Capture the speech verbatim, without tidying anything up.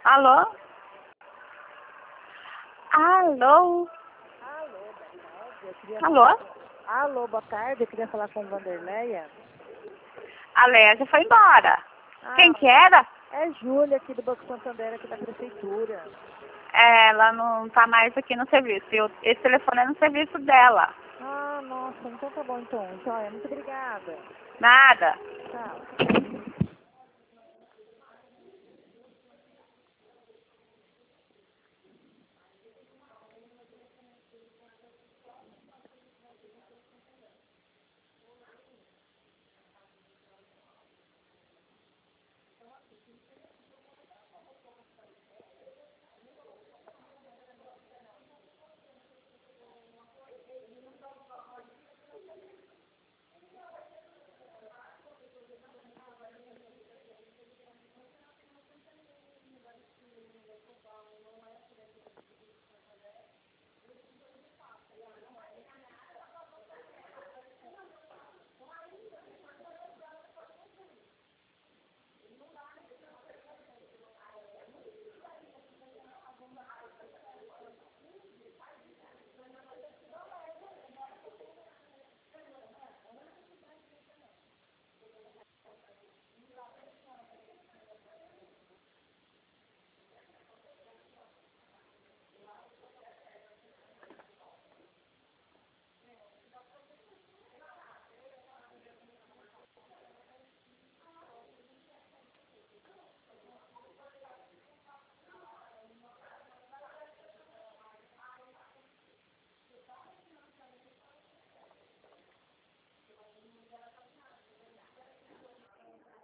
Alô? Alô? Alô, boa tarde. Eu queria Alô? falar com... Alô, boa tarde. Eu queria falar com o Vanderleia. A Léa já foi embora. Ah, Quem que era? é Júlia aqui do Banco Santander, aqui da Prefeitura. É, ela não tá mais aqui no serviço. Eu, esse telefone é no serviço dela. Ah, nossa. Então tá bom, então. Então, é, muito obrigada. Nada. Tchau.